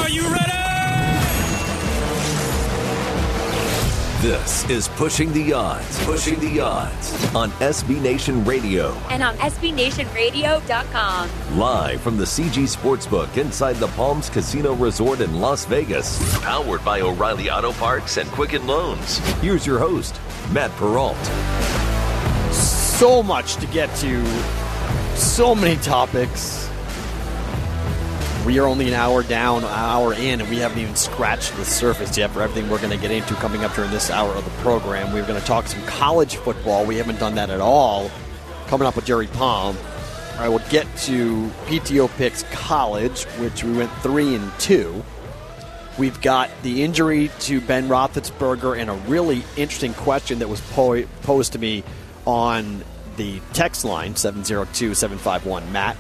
Are you ready? This is Pushing the Odds. Pushing the Odds on SB Nation Radio. And on SBNationRadio.com. Live from the CG Sportsbook inside the Palms Casino Resort in Las Vegas. Powered by O'Reilly Auto Parts and Quicken Loans. Here's your host, Matt Peralt. So much to get to. So many topics. We are only an hour down, an hour in, and we haven't even scratched the surface yet for everything we're going to get into coming up during this hour of the program. We're going to talk some college football. We haven't done that at all. Coming up with Jerry Palm. I will get to PTO Picks College, which we went 3-2. We've got the injury to Ben Roethlisberger and a really interesting question that was posed to me on the text line, 702-751-MATT,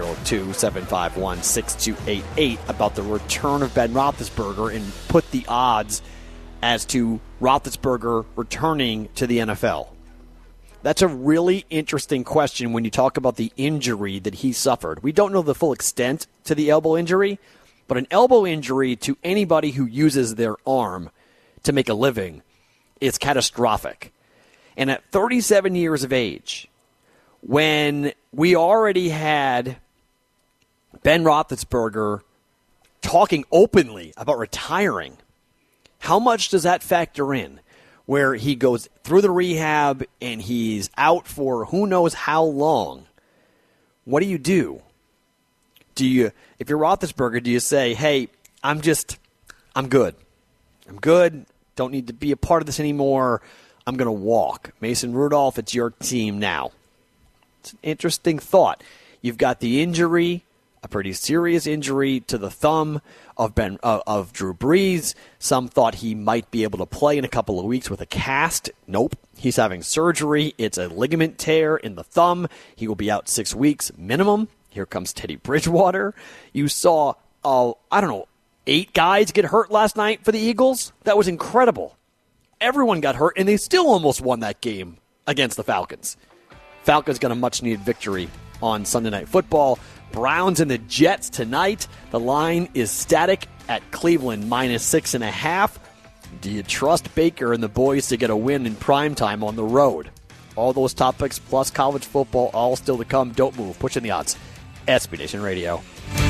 702-751-6288, about the return of Ben Roethlisberger and put the odds as to Roethlisberger returning to the NFL. That's a really interesting question when you talk about the injury that he suffered. We don't know the full extent to the elbow injury, but an elbow injury to anybody who uses their arm to make a living is catastrophic. And at 37 years of age, when we already had Ben Roethlisberger talking openly about retiring, how much does that factor in? Where he goes through the rehab and he's out for who knows how long. What do you do? If you're Roethlisberger, do you say, hey, I'm good. I'm good. Don't need to be a part of this anymore. I'm going to walk. Mason Rudolph, it's your team now. It's an interesting thought. You've got the injury, a pretty serious injury to the thumb of Drew Brees. Some thought he might be able to play in a couple of weeks with a cast. Nope. He's having surgery. It's a ligament tear in the thumb. He will be out 6 weeks minimum. Here comes Teddy Bridgewater. You saw, 8 guys get hurt last night for the Eagles. That was incredible. Everyone got hurt, and they still almost won that game against the Falcons. Falcons got a much-needed victory on Sunday Night Football. Browns and the Jets tonight. The line is static at Cleveland, -6.5. Do you trust Baker and the boys to get a win in primetime on the road? All those topics plus college football all still to come. Don't move. Pushing the odds. SB Nation Radio.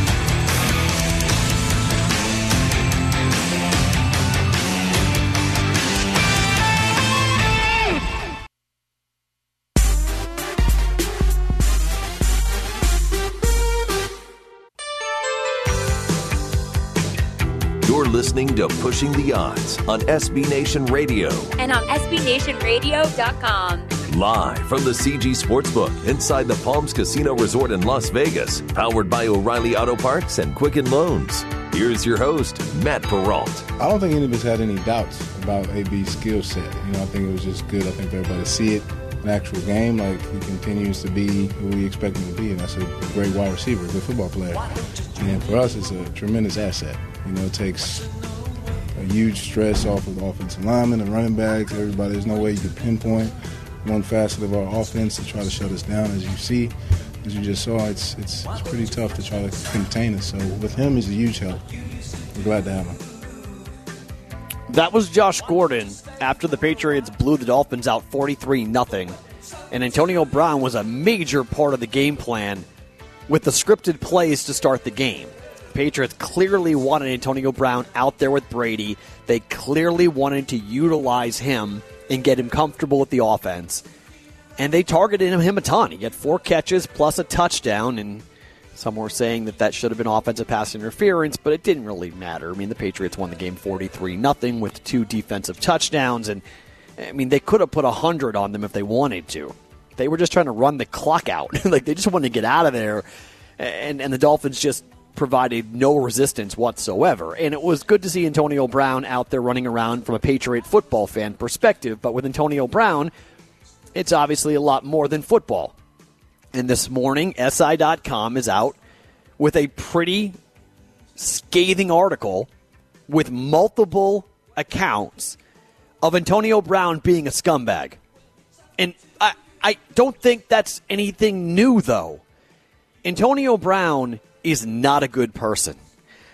You're listening to Pushing the Odds on SB Nation Radio. And on SBNationRadio.com. Live from the CG Sportsbook inside the Palms Casino Resort in Las Vegas. Powered by O'Reilly Auto Parts and Quicken Loans. Here's your host, Matt Peralt. I don't think any of us had any doubts about AB's skill set. I think it was just good. I think everybody see it in the actual game. Like, he continues to be who we expect him to be, and that's a great wide receiver, a good football player. And for us, it's a tremendous asset. It takes a huge stress off of offensive linemen and running backs. Everybody, there's no way you can pinpoint one facet of our offense to try to shut us down. As you see, as you just saw, it's pretty tough to try to contain us. So with him, he's a huge help. We're glad to have him. That was Josh Gordon after the Patriots blew the Dolphins out 43-0. And Antonio Brown was a major part of the game plan with the scripted plays to start the game. Patriots clearly wanted Antonio Brown out there with Brady. They clearly wanted to utilize him and get him comfortable with the offense. And they targeted him a ton. He had 4 catches plus a touchdown, and some were saying that should have been offensive pass interference, but it didn't really matter. The Patriots won the game 43-0 with 2 defensive touchdowns, and they could have put 100 on them if they wanted to. They were just trying to run the clock out. They just wanted to get out of there, and the Dolphins just provided no resistance whatsoever. And it was good to see Antonio Brown out there running around from a Patriot football fan perspective. But with Antonio Brown, it's obviously a lot more than football. And this morning, SI.com is out with a pretty scathing article with multiple accounts of Antonio Brown being a scumbag. And I don't think that's anything new, though. Antonio Brown is not a good person.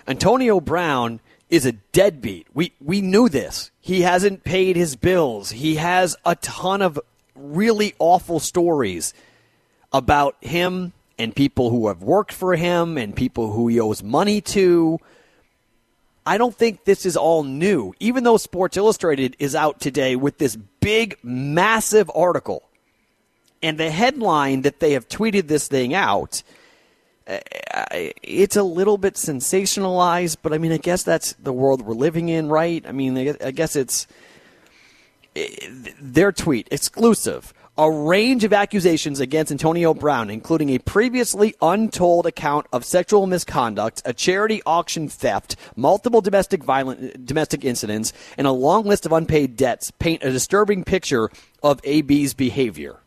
Antonio Brown is a deadbeat. We knew this. He hasn't paid his bills. He has a ton of really awful stories about him and people who have worked for him and people who he owes money to. I don't think this is all new, even though Sports Illustrated is out today with this big, massive article. And the headline that they have tweeted this thing out, it's a little bit sensationalized, but I mean, I guess that's the world we're living in, right? I mean, I guess it's their tweet, exclusive. A range of accusations against Antonio Brown, including a previously untold account of sexual misconduct, a charity auction theft, multiple domestic incidents, and a long list of unpaid debts, paint a disturbing picture of AB's behavior.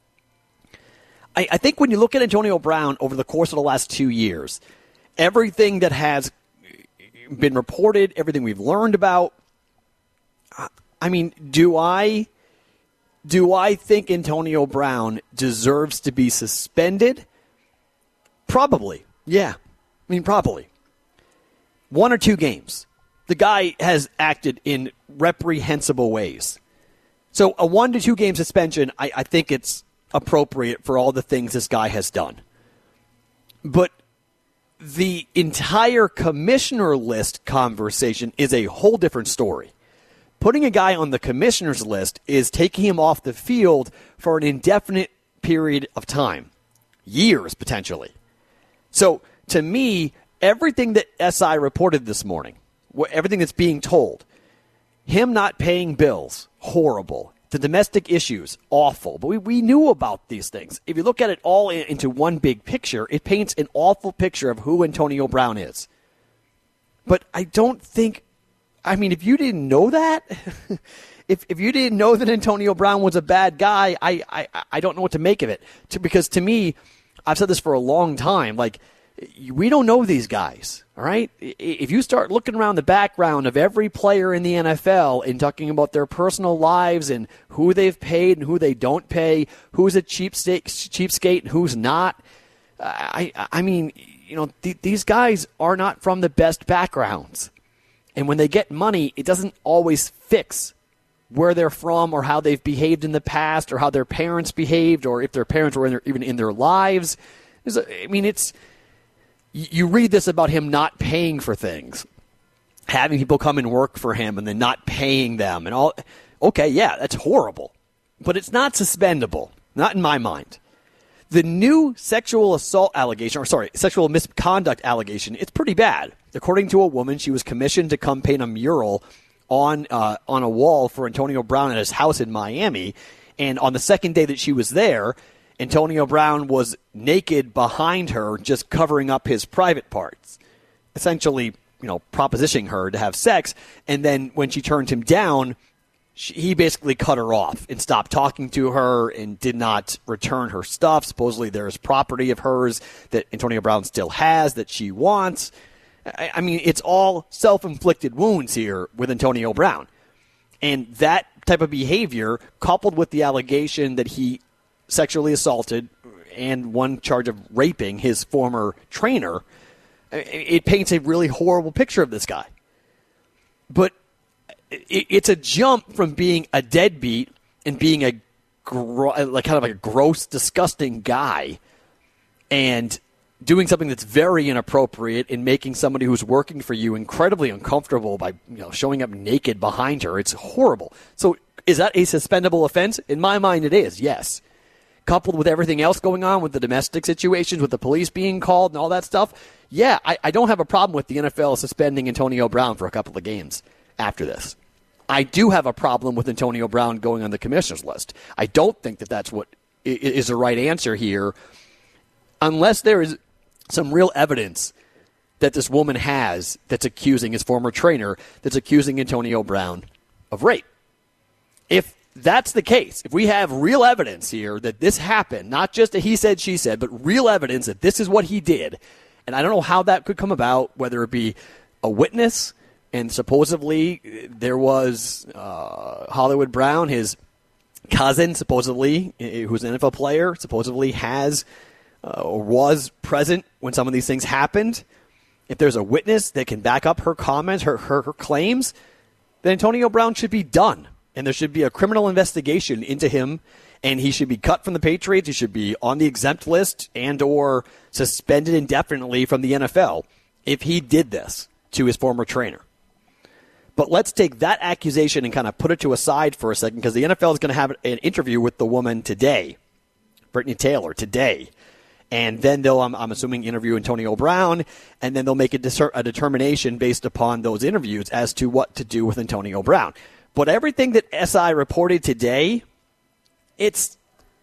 I think when you look at Antonio Brown over the course of the last 2 years, everything that has been reported, everything we've learned about, I mean, do I think Antonio Brown deserves to be suspended? Probably. Yeah. I mean, probably. 1 or 2 games. The guy has acted in reprehensible ways. So a 1 to 2 game suspension, I think it's appropriate for all the things this guy has done. But the entire commissioner list conversation is a whole different story. Putting a guy on the commissioner's list is taking him off the field for an indefinite period of time. Years, potentially. So, to me, everything that SI reported this morning, everything that's being told, him not paying bills, horrible. The domestic issues, awful. But we knew about these things. If you look at it all into one big picture, it paints an awful picture of who Antonio Brown is. But I don't think, I mean, if you didn't know that, if you didn't know that Antonio Brown was a bad guy, I don't know what to make of it. Because to me, I've said this for a long time, like, we don't know these guys, all right? If you start looking around the background of every player in the NFL and talking about their personal lives and who they've paid and who they don't pay, who's a cheapskate and who's not, I mean, you know, these guys are not from the best backgrounds. And when they get money, it doesn't always fix where they're from or how they've behaved in the past or how their parents behaved or if their parents were even in their lives. I mean, you read this about him not paying for things, having people come and work for him and then not paying them and all. Okay, yeah, that's horrible. But it's not suspendable, not in my mind. The new sexual misconduct allegation, it's pretty bad. According to a woman, she was commissioned to come paint a mural on a wall for Antonio Brown at his house in Miami. And on the second day that she was there, Antonio Brown was naked behind her, just covering up his private parts, essentially, you know, propositioning her to have sex. And then when she turned him down, he basically cut her off and stopped talking to her and did not return her stuff. Supposedly there's property of hers that Antonio Brown still has that she wants. I mean, it's all self-inflicted wounds here with Antonio Brown. And that type of behavior, coupled with the allegation that he sexually assaulted and one charge of raping his former trainer, it paints a really horrible picture of this guy. But it's a jump from being a deadbeat and being a kind of a gross, disgusting guy and doing something that's very inappropriate and making somebody who's working for you incredibly uncomfortable by, you know, showing up naked behind her. It's horrible. So is that a suspendable offense? In my mind, it is, yes. Coupled with everything else going on with the domestic situations, with the police being called and all that stuff, yeah, I don't have a problem with the NFL suspending Antonio Brown for a couple of games after this. I do have a problem with Antonio Brown going on the commissioner's list. I don't think that that's what is the right answer here, unless there is some real evidence that this woman has that's accusing his former trainer, that's accusing Antonio Brown of rape. If that's the case, if we have real evidence here that this happened, not just a he said, she said, but real evidence that this is what he did, and I don't know how that could come about, whether it be a witness, and supposedly there was Hollywood Brown, his cousin, supposedly, who's an NFL player, supposedly has or was present when some of these things happened. if there's a witness that can back up her comments, her claims, then Antonio Brown should be done. And there should be a criminal investigation into him, and he should be cut from the Patriots. He should be on the exempt list and or suspended indefinitely from the NFL if he did this to his former trainer. But let's take that accusation and kind of put it to a side for a second, because the NFL is going to have an interview with the woman today, Brittany Taylor, today. And then they'll, I'm assuming, interview Antonio Brown, and then they'll make a determination based upon those interviews as to what to do with Antonio Brown. But everything that SI reported today, it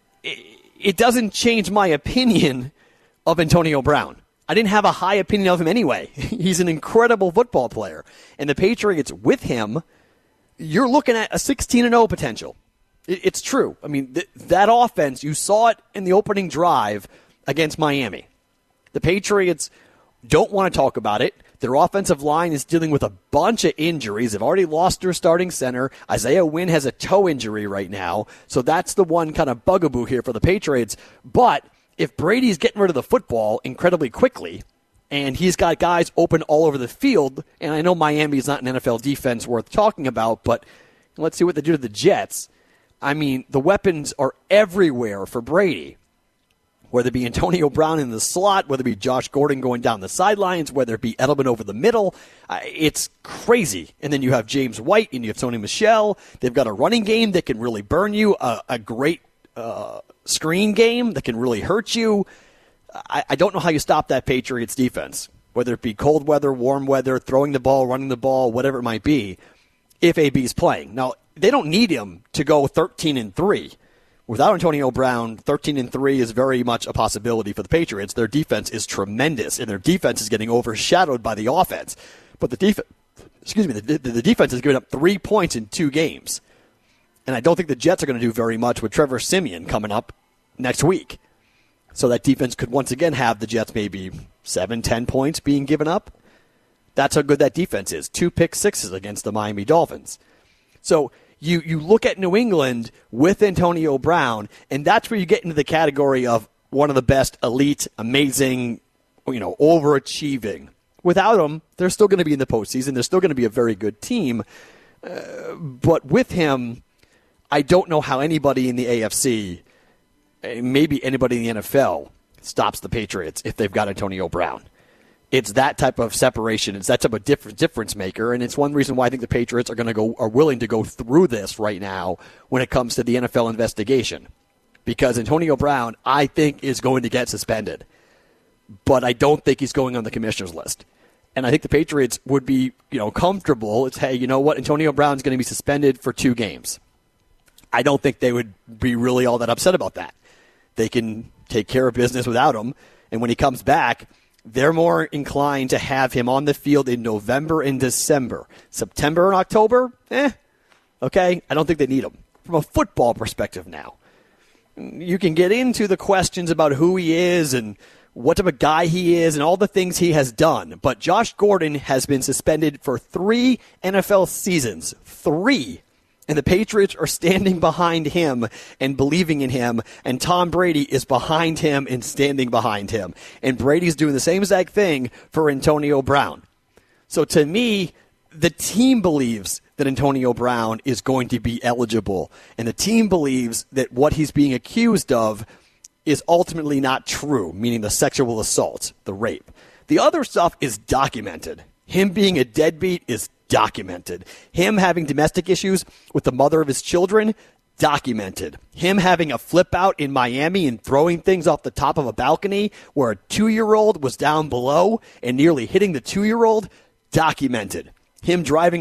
doesn't change my opinion of Antonio Brown. I didn't have a high opinion of him anyway. He's an incredible football player. And the Patriots with him, you're looking at a 16-0 potential. It's true. I mean, that offense, you saw it in the opening drive against Miami. The Patriots don't want to talk about it. Their offensive line is dealing with a bunch of injuries. They've already lost their starting center. Isaiah Wynn has a toe injury right now. So that's the one kind of bugaboo here for the Patriots. But if Brady's getting rid of the football incredibly quickly, and he's got guys open all over the field, and I know Miami's not an NFL defense worth talking about, but let's see what they do to the Jets. I mean, the weapons are everywhere for Brady. Whether it be Antonio Brown in the slot, whether it be Josh Gordon going down the sidelines, whether it be Edelman over the middle, it's crazy. And then you have James White and you have Sony Michel. They've got a running game that can really burn you, a great screen game that can really hurt you. I don't know how you stop that Patriots defense, whether it be cold weather, warm weather, throwing the ball, running the ball, whatever it might be, if AB's playing. Now, they don't need him to go 13-3. Without Antonio Brown, 13-3 is very much a possibility for the Patriots. Their defense is tremendous, and their defense is getting overshadowed by the offense. But the defense is giving up 3 points in 2 games. And I don't think the Jets are going to do very much with Trevor Siemian coming up next week. So that defense could once again have the Jets maybe 7-10 points being given up. That's how good that defense is. 2 pick sixes against the Miami Dolphins. So you look at New England with Antonio Brown, and that's where you get into the category of one of the best, elite, amazing, overachieving. Without him, they're still going to be in the postseason. They're still going to be a very good team. But with him, I don't know how anybody in the AFC, maybe anybody in the NFL, stops the Patriots if they've got Antonio Brown. It's that type of separation. It's that type of difference maker, and it's one reason why I think the Patriots are willing to go through this right now when it comes to the NFL investigation, because Antonio Brown, I think, is going to get suspended, but I don't think he's going on the commissioner's list. And I think the Patriots would be, comfortable. It's, hey, you know what? Antonio Brown's going to be suspended for 2 games. I don't think they would be really all that upset about that. They can take care of business without him, and when he comes back, they're more inclined to have him on the field in November and December. September and October, okay, I don't think they need him. From a football perspective now, you can get into the questions about who he is and what type of guy he is and all the things he has done. But Josh Gordon has been suspended for 3 NFL seasons. 3. And the Patriots are standing behind him and believing in him, and Tom Brady is behind him and standing behind him. And Brady's doing the same exact thing for Antonio Brown. So to me, the team believes that Antonio Brown is going to be eligible, and the team believes that what he's being accused of is ultimately not true, meaning the sexual assault, the rape. The other stuff is documented. Him being a deadbeat is documented. Him having domestic issues with the mother of his children, documented. Him having a flip out in Miami and throwing things off the top of a balcony where a 2-year-old was down below and nearly hitting the 2-year-old, documented. Him driving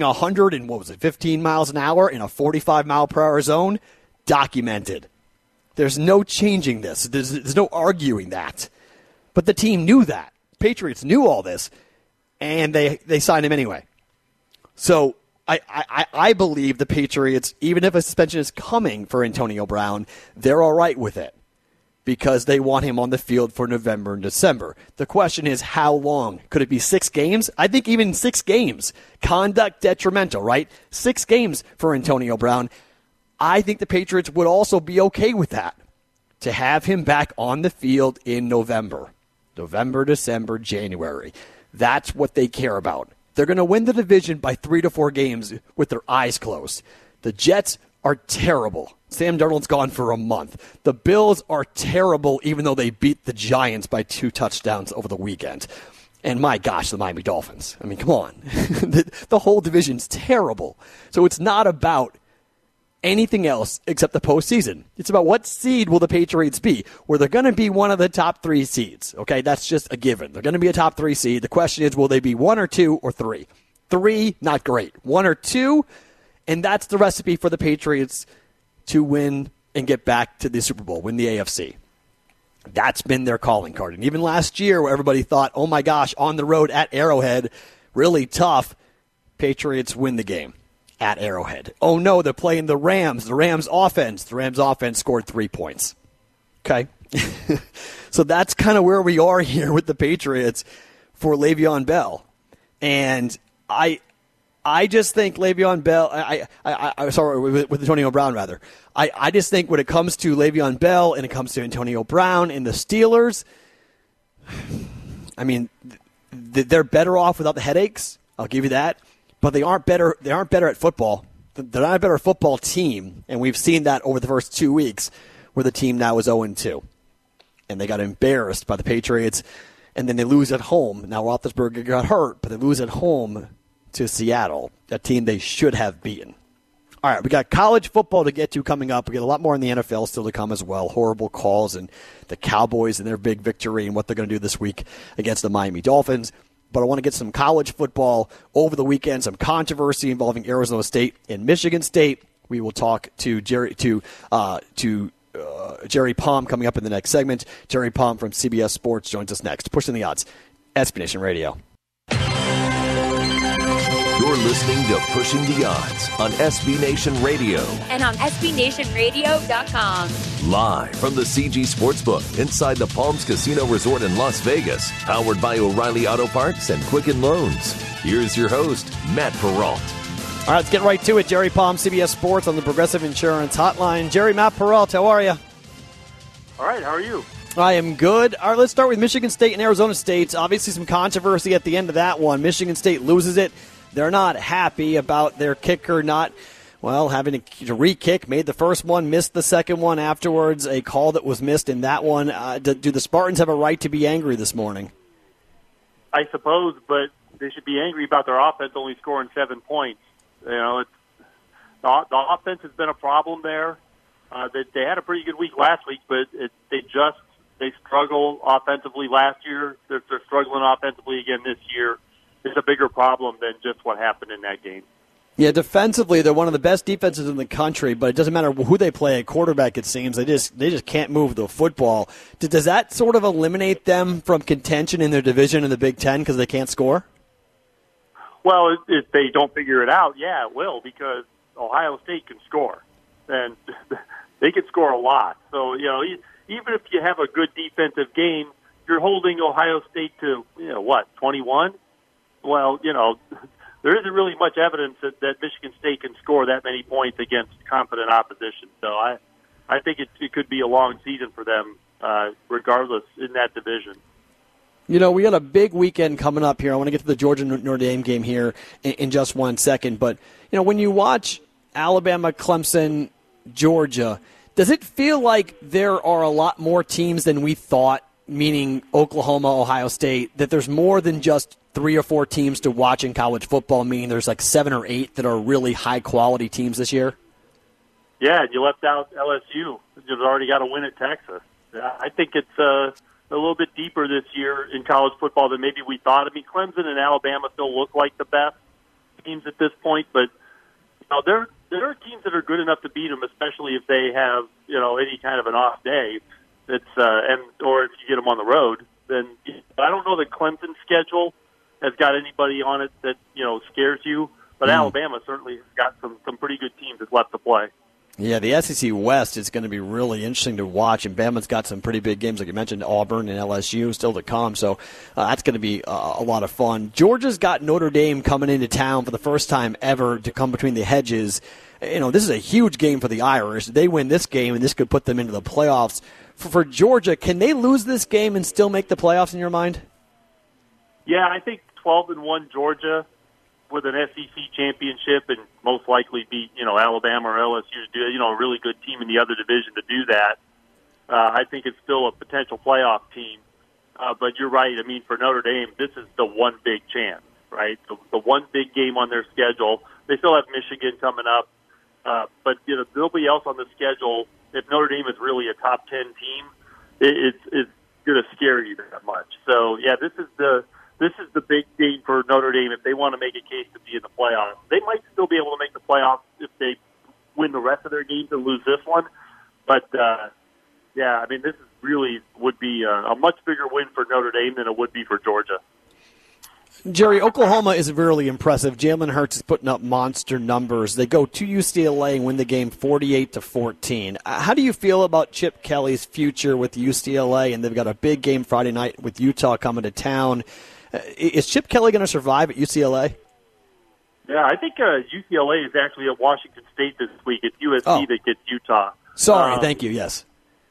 15 miles an hour in a 45-mile-per-hour zone, documented. There's no changing this. There's no arguing that. But the team knew that. Patriots knew all this, and they signed him anyway. So I believe the Patriots, even if a suspension is coming for Antonio Brown, they're all right with it because they want him on the field for November and December. The question is, how long? Could it be 6 games? I think even 6 games. Conduct detrimental, right? 6 games for Antonio Brown. I think the Patriots would also be okay with that, to have him back on the field in November, December, January. That's what they care about. They're going to win the division by 3 to 4 games with their eyes closed. The Jets are terrible. Sam Darnold's gone for a month. The Bills are terrible, even though they beat the Giants by 2 touchdowns over the weekend. And my gosh, the Miami Dolphins. I mean, come on. The whole division's terrible. So it's not about anything else except the postseason. It's about what seed will the Patriots be, where they're going to be one of the top 3 seeds. Okay, that's just a given. They're going to be a top 3 seed. The question is, will they be 1 or 2 or 3? 3, not great. 1 or 2, and that's the recipe for the Patriots to win and get back to the Super Bowl, win the AFC. That's been their calling card. And even last year, where everybody thought, oh my gosh, on the road at Arrowhead, really tough, Patriots win the game at Arrowhead. Oh no, they're playing the Rams. The Rams offense. The Rams offense scored 3 points. Okay? So that's kind of where we are here with the Patriots for Le'Veon Bell. And I just think Le'Veon Bell, with Antonio Brown, rather. I just think when it comes to Le'Veon Bell and it comes to Antonio Brown and the Steelers, I mean, they're better off without the headaches. I'll give you that. But they aren't better. They aren't better at football. They're not a better football team, and we've seen that over the first 2 weeks, where the team now is 0-2, and they got embarrassed by the Patriots, and then they lose at home. Now Roethlisberger got hurt, but they lose at home to Seattle, a team they should have beaten. All right, we got college football to get to coming up. We got a lot more in the NFL still to come as well. Horrible calls and the Cowboys and their big victory and what they're going to do this week against the Miami Dolphins. But I want to get some college football over the weekend, some controversy involving Arizona State and Michigan State. We will talk to Jerry Palm coming up in the next segment. Jerry Palm from CBS Sports joins us next. Pushing the Odds, SB Nation Radio. You're listening to Pushing the Odds on SB Nation Radio. And on SBNationRadio.com. Live from the CG Sportsbook inside the Palms Casino Resort in Las Vegas. Powered by O'Reilly Auto Parts and Quicken Loans. Here's your host, Matt Perrault. All right, let's get right to it. Jerry Palm, CBS Sports on the Progressive Insurance Hotline. Jerry, Matt Perrault, how are you? All right, how are you? I am good. All right, let's start with Michigan State and Arizona State. Obviously some controversy at the end of that one. Michigan State loses it. They're not happy about their kicker not, having to re-kick. Made the first one, missed the second one afterwards. A call that was missed in that one. Do the Spartans have a right to be angry this morning? I suppose, but they should be angry about their offense only scoring 7 points. You know, the offense has been a problem there. They had a pretty good week last week, but they struggle offensively last year. They're struggling offensively again this year. It's a bigger problem than just what happened in that game. Yeah, defensively, they're one of the best defenses in the country, but it doesn't matter who they play at quarterback, it seems. They just can't move the football. Does that sort of eliminate them from contention in their division in the Big Ten because they can't score? Well, if they don't figure it out, yeah, it will, because Ohio State can score. And they can score a lot. So, even if you have a good defensive game, you're holding Ohio State to, 21? Well, there isn't really much evidence that Michigan State can score that many points against competent opposition. So I think it could be a long season for them, regardless, in that division. We got a big weekend coming up here. I want to get to the Georgia-Notre Dame game here in just 1 second. But, when you watch Alabama, Clemson, Georgia, does it feel like there are a lot more teams than we thought, meaning Oklahoma, Ohio State, that there's more than just 3 or 4 teams to watch in college football, meaning there's like 7 or 8 that are really high-quality teams this year? Yeah, you left out LSU. You've already got a win at Texas. I think it's a little bit deeper this year in college football than maybe we thought. I mean, Clemson and Alabama still look like the best teams at this point, but there are teams that are good enough to beat them, especially if they have any kind of an off day. Or if you get them on the road. Then I don't know that Clemson's schedule has got anybody on it that scares you, but Alabama certainly has got some pretty good teams that's left to play. Yeah, the SEC West is going to be really interesting to watch, and Bama's got some pretty big games, like you mentioned, Auburn and LSU still to come, so that's going to be a lot of fun. Georgia's got Notre Dame coming into town for the first time ever to come between the hedges. This is a huge game for the Irish. They win this game, and this could put them into the playoffs. For Georgia, can they lose this game and still make the playoffs in your mind? Yeah, I think 12-1 Georgia with an SEC championship and most likely beat, Alabama or LSU to do, a really good team in the other division to do that. I think it's still a potential playoff team. But you're right. I mean, for Notre Dame, this is the one big chance, right? The one big game on their schedule. They still have Michigan coming up. But, nobody else on the schedule, if Notre Dame is really a top 10 team, it's going to scare you that much. So, yeah, this is the big game for Notre Dame if they want to make a case to be in the playoffs. They might still be able to make the playoffs if they win the rest of their games and lose this one. But, yeah, I mean, this is really would be a much bigger win for Notre Dame than it would be for Georgia. Jerry, Oklahoma is really impressive. Jalen Hurts is putting up monster numbers. They go to UCLA and win the game 48-14. How do you feel about Chip Kelly's future with UCLA? And they've got a big game Friday night with Utah coming to town. Is Chip Kelly going to survive at UCLA? Yeah, I think UCLA is actually at Washington State this week. It's USC that gets Utah. Sorry, thank you, yes.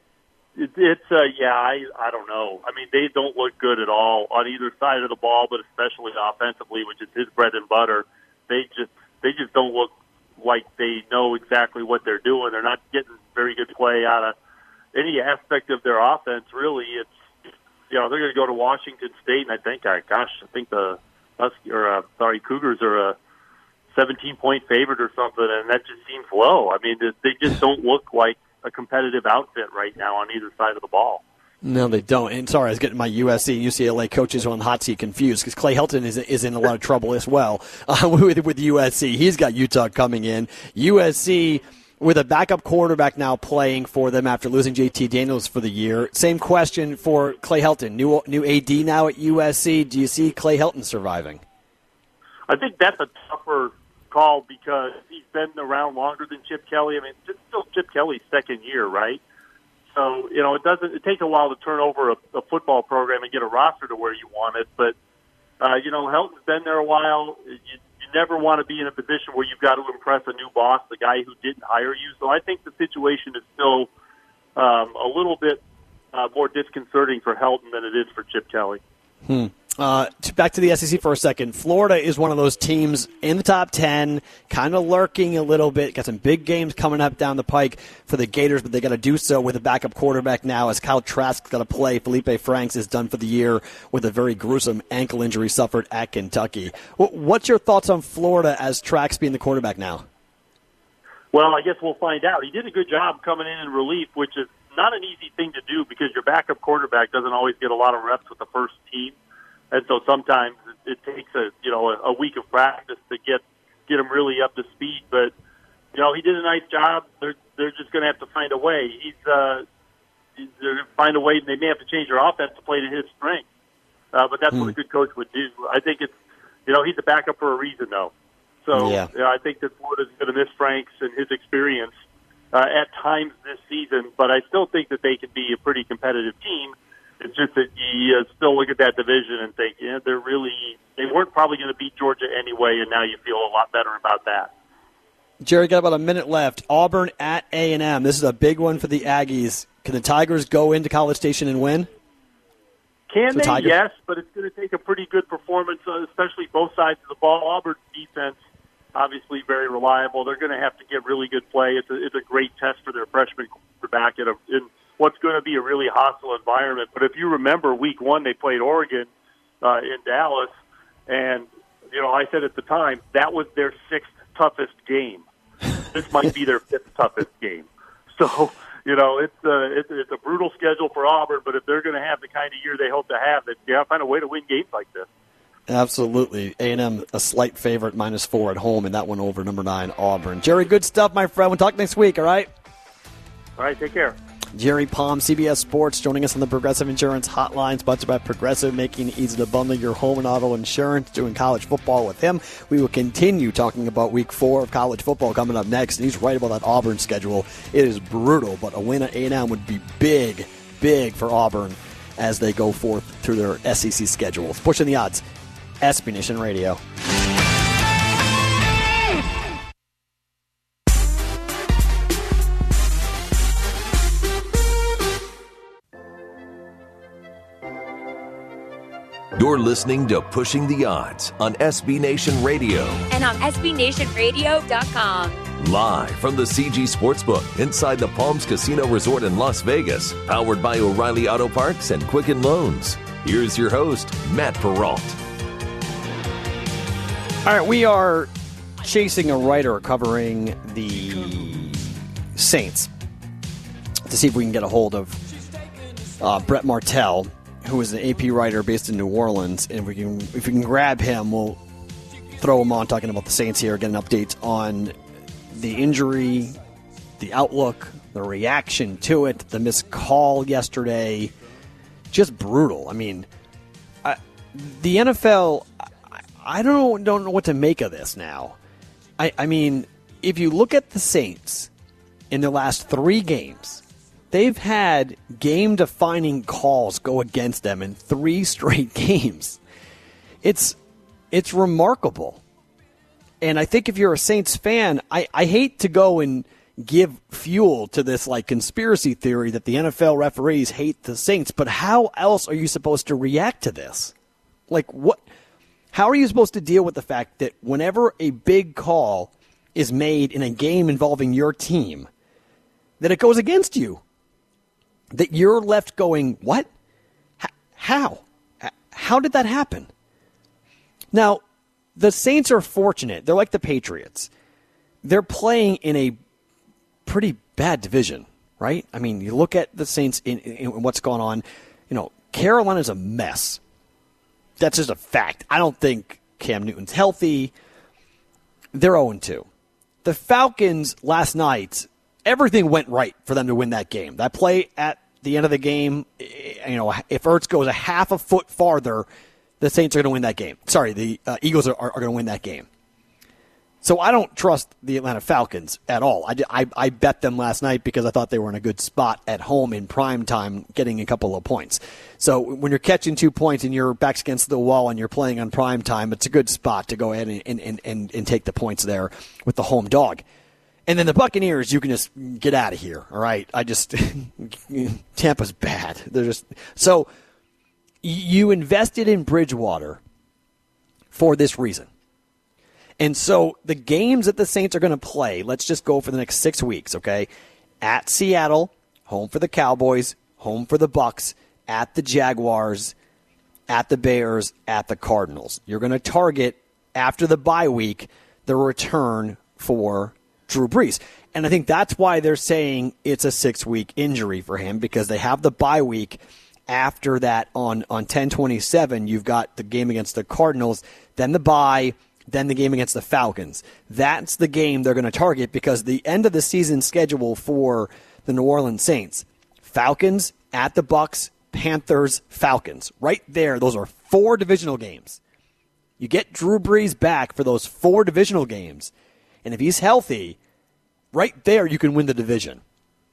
I don't know. I mean, they don't look good at all on either side of the ball, but especially offensively, which is his bread and butter. They just don't look like they know exactly what they're doing. They're not getting very good play out of any aspect of their offense, really. It's, they're going to go to Washington State, and I think the Cougars are a 17-point favorite or something, and that just seems low. I mean, they just don't look like a competitive outfit right now on either side of the ball. No, they don't. And sorry, I was getting my USC and UCLA coaches on the hot seat confused because Clay Helton is in a lot of trouble as well with USC. He's got Utah coming in. USC with a backup quarterback now playing for them after losing JT Daniels for the year. Same question for Clay Helton. New AD now at USC. Do you see Clay Helton surviving? I think that's a tougher call because he's been around longer than Chip Kelly. I mean, it's still Chip Kelly's second year, right? So, it takes a while to turn over a football program and get a roster to where you want it. But, Helton's been there a while. You never want to be in a position where you've got to impress a new boss, the guy who didn't hire you. So I think the situation is still a little bit more disconcerting for Helton than it is for Chip Kelly. Back to the SEC for a second. Florida is one of those teams in the top 10, kind of lurking a little bit. Got some big games coming up down the pike for the Gators, but they got to do so with a backup quarterback now as Kyle Trask's got to play. Felipe Franks is done for the year with a very gruesome ankle injury suffered at Kentucky. What's your thoughts on Florida as Trask being the quarterback now? Well, I guess we'll find out. He did a good job coming in relief, which is not an easy thing to do because your backup quarterback doesn't always get a lot of reps with the first team. And so sometimes it takes a week of practice to get him really up to speed. But he did a nice job. They're just going to have to find a way. They're going to find a way. They may have to change their offense to play to his strength. But that's what a good coach would do. I think it's he's a backup for a reason though. So I think that Florida's going to miss Franks and his experience at times this season. But I still think that they can be a pretty competitive team. It's just that you still look at that division and think, they weren't probably going to beat Georgia anyway, and now you feel a lot better about that. Jerry, got about a minute left. Auburn at A&M. This is a big one for the Aggies. Can the Tigers go into College Station and win? Can they? Yes, but it's going to take a pretty good performance, especially both sides of the ball. Auburn's defense, obviously very reliable. They're going to have to get really good play. It's a great test for their freshman quarterback in what's going to be a really hostile environment. But if you remember, week one, they played Oregon in Dallas, and, I said at the time, that was their sixth toughest game. This might be their fifth toughest game. So, it's a brutal schedule for Auburn, but if they're going to have the kind of year they hope to have, they've got to find a way to win games like this. Absolutely. A&M, a slight favorite, -4 at home, and that one over number 9, Auburn. Jerry, good stuff, my friend. We'll talk next week, all right? All right, take care. Jerry Palm, CBS Sports, joining us on the Progressive Insurance Hotline, sponsored by Progressive, making it easy to bundle your home and auto insurance, doing college football with him. We will continue talking about Week 4 of college football coming up next, and he's right about that Auburn schedule. It is brutal, but a win at A&M would be big, big for Auburn as they go forth through their SEC schedules. Pushing the odds, SB Nation Radio. You're listening to Pushing the Odds on SB Nation Radio. And on SBNationRadio.com. Live from the CG Sportsbook inside the Palms Casino Resort in Las Vegas. Powered by O'Reilly Auto Parts and Quicken Loans. Here's your host, Matt Perrault. All right, we are chasing a writer covering the Saints to see if we can get a hold of Brett Martell, who is an AP writer based in New Orleans. And if we can grab him, we'll throw him on talking about the Saints here, get an update on the injury, the outlook, the reaction to it, the missed call yesterday. Just brutal. I mean, the NFL, I don't know what to make of this now. I mean, if you look at the Saints in their last 3 games, they've had game-defining calls go against them in 3 straight games. It's remarkable. And I think if you're a Saints fan, I hate to go and give fuel to this like conspiracy theory that the NFL referees hate the Saints, but how else are you supposed to react to this? Like what? How are you supposed to deal with the fact that whenever a big call is made in a game involving your team, that it goes against you? That you're left going, what? How? How did that happen? Now, the Saints are fortunate. They're like the Patriots. They're playing in a pretty bad division, right? I mean, you look at the Saints in what's going on. You know, Carolina's a mess. That's just a fact. I don't think Cam Newton's healthy. They're 0-2. The Falcons last night, everything went right for them to win that game. That play at the end of the game, you know, if Ertz goes a half a foot farther, the Saints are going to win that game. Sorry, the Eagles are going to win that game. So I don't trust the Atlanta Falcons at all. I bet them last night because I thought they were in a good spot at home in prime time getting a couple of points. So when you're catching 2 points and your back's against the wall and you're playing on prime time, it's a good spot to go ahead and take the points there with the home dog. And then the Buccaneers, you can just get out of here, all right? Tampa's bad. They're just so you invested in Bridgewater for this reason. And so the games that the Saints are going to play, let's just go for the next 6 weeks, okay? At Seattle, home for the Cowboys, home for the Bucs, at the Jaguars, at the Bears, at the Cardinals. You're going to target, after the bye week, the return for Drew Brees. And I think that's why they're saying it's a 6-week injury for him, because they have the bye week. After that, on 10/27, you've got the game against the Cardinals, then the bye, then the game against the Falcons. That's the game they're going to target, because the end of the season schedule for the New Orleans Saints, Falcons, at the Bucs, Panthers, Falcons. Right there, those are 4 divisional games. You get Drew Brees back for those 4 divisional games, and if he's healthy, right there you can win the division.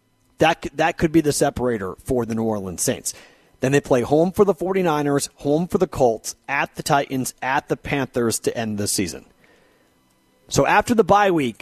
That could be the separator for the New Orleans Saints. Then they play home for the 49ers, home for the Colts, at the Titans, at the Panthers to end the season. So after the bye week,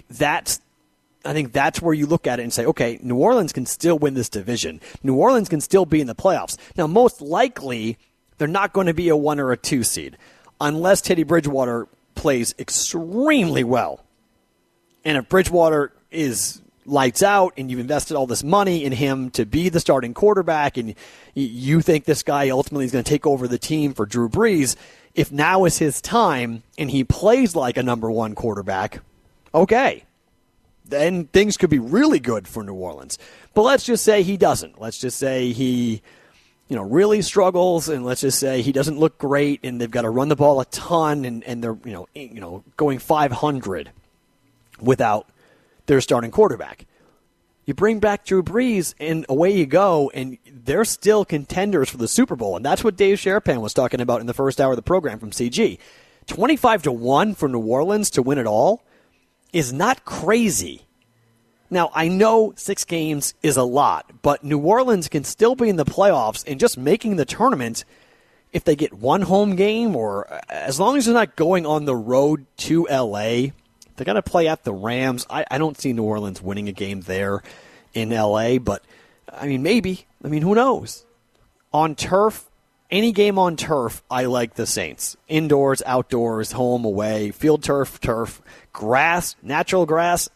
I think that's where you look at it and say, okay, New Orleans can still win this division. New Orleans can still be in the playoffs. Now, most likely, they're not going to be a 1 or a 2 seed unless Teddy Bridgewater plays extremely well. And if Bridgewater is lights out and you've invested all this money in him to be the starting quarterback and you think this guy ultimately is going to take over the team for Drew Brees, if now is his time and he plays like a number 1 quarterback, okay, then things could be really good for New Orleans. But let's just say he doesn't. Let's just say he really struggles, and let's just say he doesn't look great and they've got to run the ball a ton and they're going 500 without their starting quarterback. You bring back Drew Brees, and away you go, and they're still contenders for the Super Bowl. And that's what Dave Sharapan was talking about in the first hour of the program from CG. 25-1 for New Orleans to win it all is not crazy. Now, I know 6 games is a lot, but New Orleans can still be in the playoffs and just making the tournament if they get 1 home game, or as long as they're not going on the road to L.A., they got to play at the Rams. I don't see New Orleans winning a game there in L.A., but, maybe. Who knows? On turf, any game on turf, I like the Saints. Indoors, outdoors, home, away, field turf, grass, natural grass,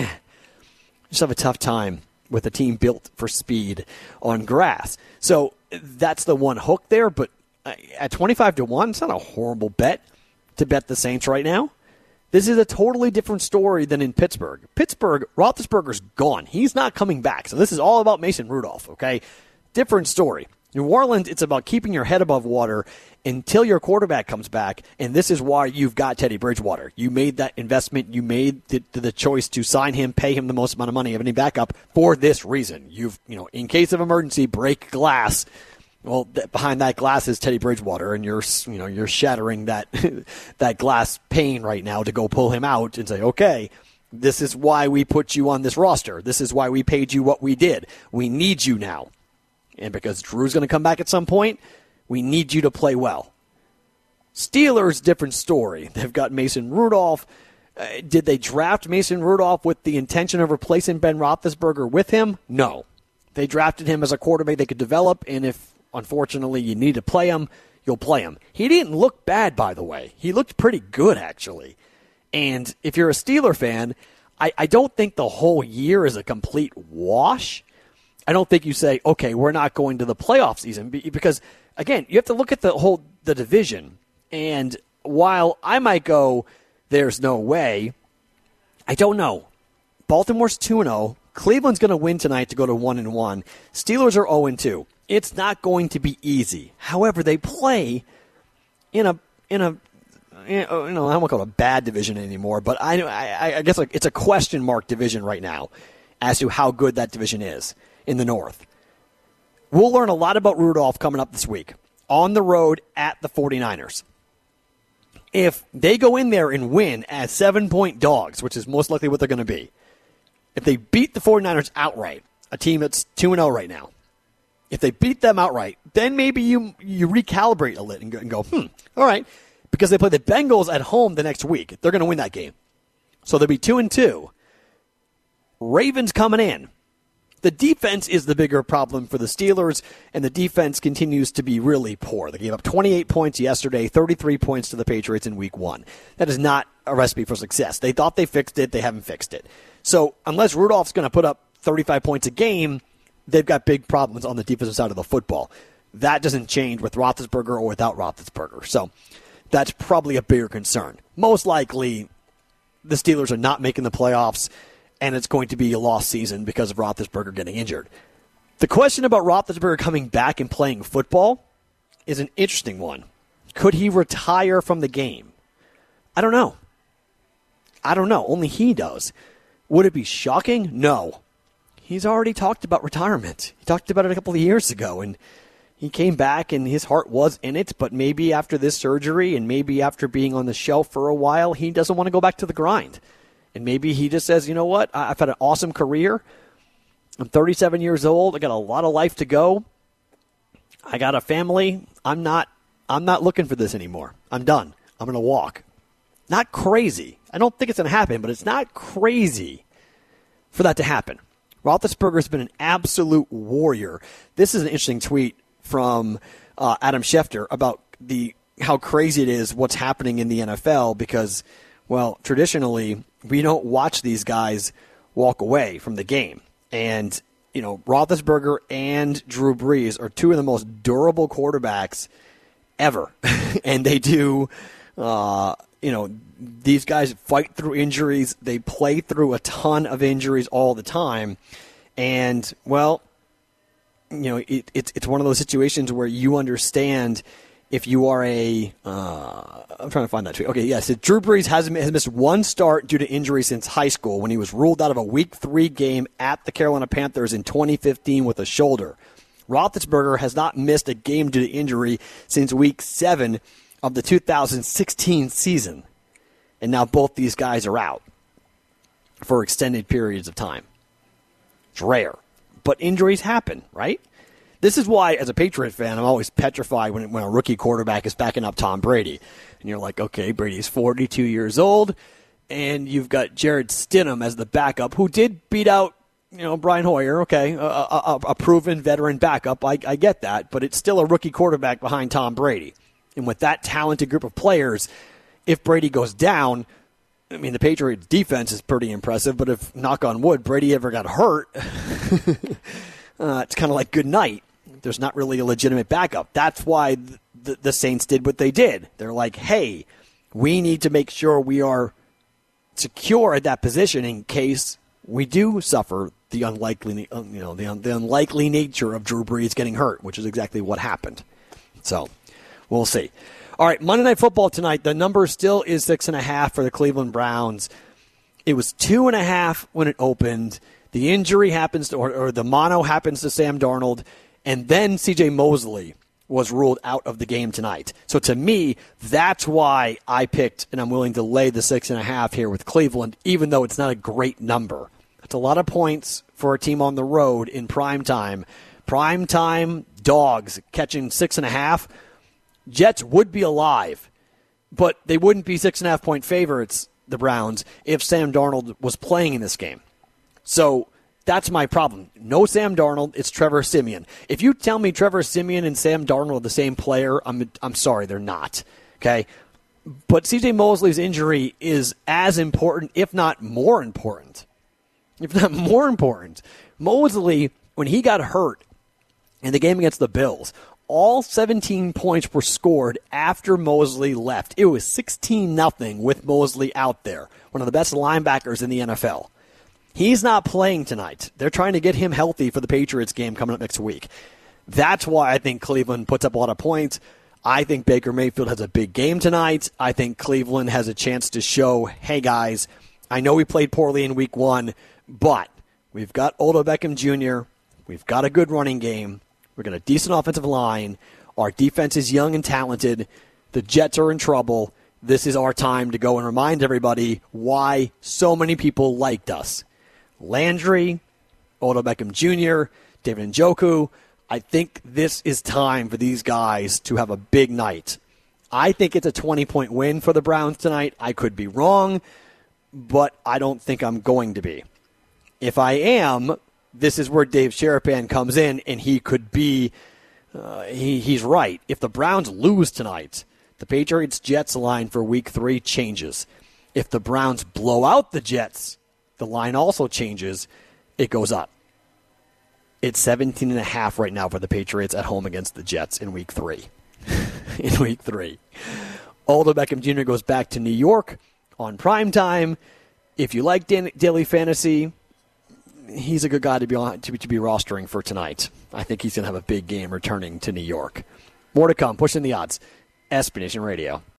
just have a tough time with a team built for speed on grass. So that's the one hook there, but at 25-1, it's not a horrible bet to bet the Saints right now. This is a totally different story than in Pittsburgh. Pittsburgh, Roethlisberger's gone. He's not coming back. So this is all about Mason Rudolph, okay? Different story. New Orleans, it's about keeping your head above water until your quarterback comes back, and this is why you've got Teddy Bridgewater. You made that investment. You made the choice to sign him, pay him the most amount of money of any backup for this reason. In case of emergency, break glass. Well, behind that glass is Teddy Bridgewater, and you're shattering that that glass pane right now to go pull him out and say, okay, this is why we put you on this roster. This is why we paid you what we did. We need you now. And because Drew's going to come back at some point, we need you to play well. Steelers, different story. They've got Mason Rudolph. Did they draft Mason Rudolph with the intention of replacing Ben Roethlisberger with him? No. They drafted him as a quarterback they could develop, and if, unfortunately, you need to play him, you'll play him. He didn't look bad, by the way. He looked pretty good, actually. And if you're a Steeler fan, I don't think the whole year is a complete wash. I don't think you say, okay, we're not going to the playoff season, because, again, you have to look at the division. And while I might go, there's no way, I don't know. Baltimore's 2-0. Cleveland's going to win tonight to go to 1-1. Steelers are 0-2. It's not going to be easy. However, they play in a I don't want to call it a bad division anymore, but I guess it's a question mark division right now as to how good that division is in the North. We'll learn a lot about Rudolph coming up this week on the road at the 49ers. If they go in there and win as 7-point dogs, which is most likely what they're going to be, if they beat the 49ers outright, a team that's 2-0 right now, if they beat them outright, then maybe you recalibrate a little and go, all right, because they play the Bengals at home the next week. They're going to win that game. So they'll be 2-2. Ravens coming in. The defense is the bigger problem for the Steelers, and the defense continues to be really poor. They gave up 28 points yesterday, 33 points to the Patriots in Week 1. That is not a recipe for success. They thought they fixed it. They haven't fixed it. So unless Rudolph's going to put up 35 points a game, they've got big problems on the defensive side of the football. That doesn't change with Roethlisberger or without Roethlisberger. So that's probably a bigger concern. Most likely, the Steelers are not making the playoffs, and it's going to be a lost season because of Roethlisberger getting injured. The question about Roethlisberger coming back and playing football is an interesting one. Could he retire from the game? I don't know. Only he does. Would it be shocking? No. He's already talked about retirement. He talked about it a couple of years ago, and he came back, and his heart was in it, but maybe after this surgery and maybe after being on the shelf for a while, he doesn't want to go back to the grind. And maybe he just says, you know what, I've had an awesome career. I'm 37 years old. I got a lot of life to go. I got a family. I'm not looking for this anymore. I'm done. I'm going to walk. Not crazy. I don't think it's going to happen, but it's not crazy for that to happen. Roethlisberger's been an absolute warrior. This is an interesting tweet from Adam Schefter about how crazy it is what's happening in the NFL because, well, traditionally, we don't watch these guys walk away from the game. And, Roethlisberger and Drew Brees are two of the most durable quarterbacks ever. And they do, these guys fight through injuries. They play through a ton of injuries all the time. And, well, it's one of those situations where you understand if you are I'm trying to find that tweet. Okay, yes. Drew Brees has missed one start due to injury since high school when he was ruled out of a Week 3 game at the Carolina Panthers in 2015 with a shoulder. Roethlisberger has not missed a game due to injury since Week 7 of the 2016 season. And now both these guys are out for extended periods of time. It's rare. But injuries happen, right? This is why, as a Patriot fan, I'm always petrified when a rookie quarterback is backing up Tom Brady. And you're like, okay, Brady's 42 years old, and you've got Jared Stidham as the backup, who did beat out Brian Hoyer, okay, a proven veteran backup. I get that, but it's still a rookie quarterback behind Tom Brady. And with that talented group of players, if Brady goes down, I mean, the Patriots' defense is pretty impressive, but if, knock on wood, Brady ever got hurt, it's kind of like good night. There's not really a legitimate backup. That's why the Saints did what they did. They're like, hey, we need to make sure we are secure at that position in case we do suffer the unlikely, the unlikely nature of Drew Brees getting hurt, which is exactly what happened. So we'll see. All right, Monday Night Football tonight. The number still is 6.5 for the Cleveland Browns. It was 2.5 when it opened. The injury happens or the mono happens to Sam Darnold, and then C.J. Mosley was ruled out of the game tonight. So to me, that's why I picked, and I'm willing to lay the 6.5 here with Cleveland, even though it's not a great number. It's a lot of points for a team on the road in prime time. Prime time dogs catching 6.5. Jets would be alive, but they wouldn't be 6.5-point favorites, the Browns, if Sam Darnold was playing in this game. So that's my problem. No Sam Darnold, it's Trevor Siemian. If you tell me Trevor Siemian and Sam Darnold are the same player, I'm sorry, they're not. Okay? But C.J. Mosley's injury is as important, if not more important. Mosley, when he got hurt in the game against the Bills, all 17 points were scored after Mosley left. It was 16-0 with Mosley out there, one of the best linebackers in the NFL. He's not playing tonight. They're trying to get him healthy for the Patriots game coming up next week. That's why I think Cleveland puts up a lot of points. I think Baker Mayfield has a big game tonight. I think Cleveland has a chance to show, hey, guys, I know we played poorly in week 1, but we've got Odell Beckham Jr., we've got a good running game, we've got a decent offensive line, our defense is young and talented, the Jets are in trouble. This is our time to go and remind everybody why so many people liked us. Landry, Odell Beckham Jr., David Njoku. I think this is time for these guys to have a big night. I think it's a 20-point win for the Browns tonight. I could be wrong, but I don't think I'm going to be. If I am, this is where Dave Sharapan comes in, and he could be, he's right. If the Browns lose tonight, the Patriots-Jets line for Week 3 changes. If the Browns blow out the Jets, the line also changes. It goes up. It's 17.5 right now for the Patriots at home against the Jets in Week 3. In Week 3. Odell Beckham Jr. goes back to New York on primetime. If you like daily fantasy, he's a good guy to be rostering for tonight. I think he's going to have a big game returning to New York. More to come. Pushing the odds. SB Nation Radio.